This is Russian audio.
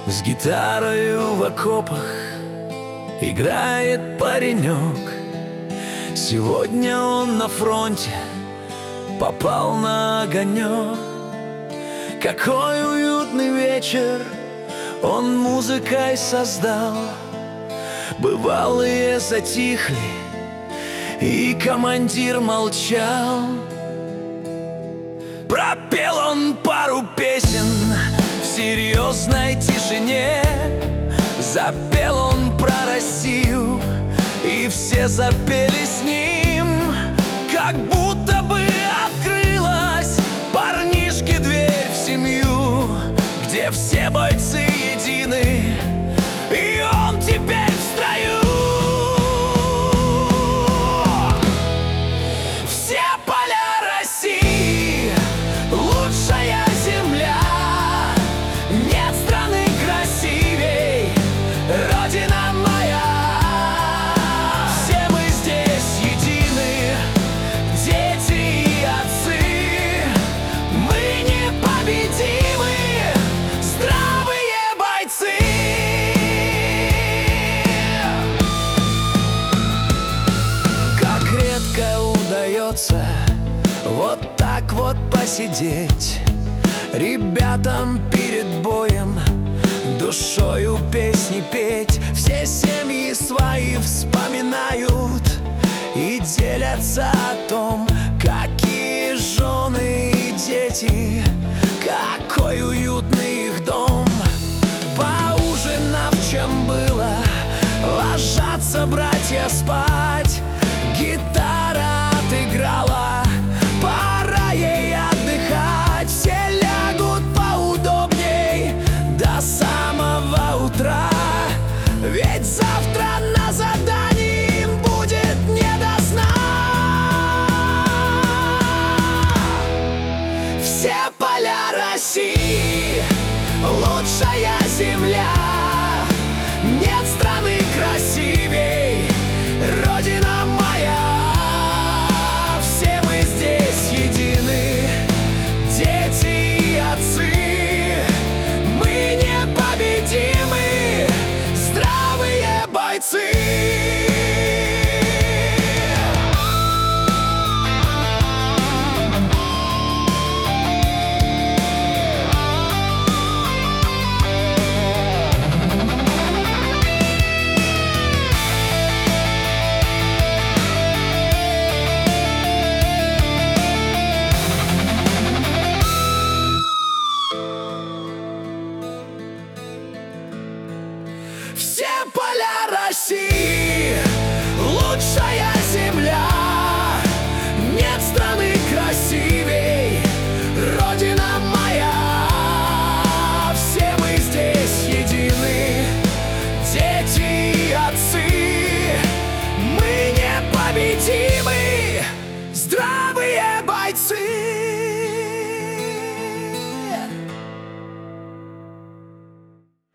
С гитарою в окопах играет паренек. Сегодня он на фронте попал на огонек. Какой уютный вечер он музыкой создал. Бывалые затихли, и командир молчал. Пропел он пару песен в серьезной тишине. Запел он про Россию, и все запели с ним. Как будто бы открылась парнишке дверь в семью, где все бойцы едины, и он теперь в строю. Все поля России — лучшая земля. Нет страны красивей, Родина моя. Все мы здесь едины, дети и отцы. Мы непобедимы, здравые бойцы. Как редко удается вот так вот посидеть ребятам перед боем, душою песни петь. Все семьи свои вспоминают и делятся о том, какие жены и дети, какой уютный их дом. Поужинав, чем было, ложатся братья спать. Гитара отыграла, пора ей отдыхать. Все лягут поудобней до самого утра, ведь завтра на задании им будет не до сна. Все поля России — лучшая земля. Нет страны красивей, Родина моя. Все мы здесь едины, дети и отцы. Мы непобедимы, здравые бойцы. Все поля России